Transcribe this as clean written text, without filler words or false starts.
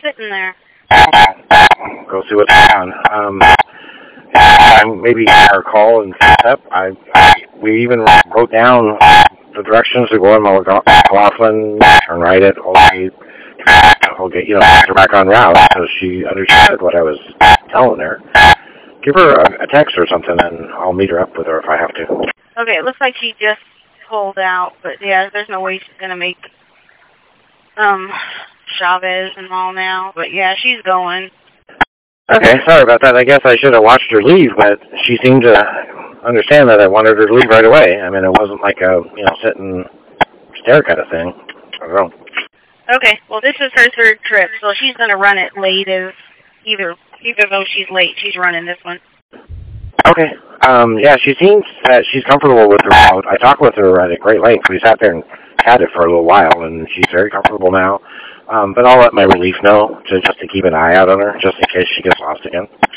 sitting there. Go see what's going on. Maybe our call and set up. We even wrote down the directions to go in McLaughlin, turn right at Old Gate. I'll get her back on route so she understood what I was telling her. Give her a text or something, and I'll meet her up with her if I have to. Okay, it looks like she just pulled out, but yeah, there's no way she's gonna make Chavez and all now. But yeah, she's going. Okay, sorry about that. I guess I should have watched her leave, but she seemed to understand that I wanted her to leave right away. I mean, it wasn't like a sit and stare kind of thing. I don't know. Okay, well, this is her third trip, so she's going to run it late. Either though she's late, she's running this one. Okay. Yeah, she seems that she's comfortable with her route. I talked with her at a great length. We sat there and chatted for a little while, and she's very comfortable now. But I'll let my relief know just to keep an eye out on her, just in case she gets lost again.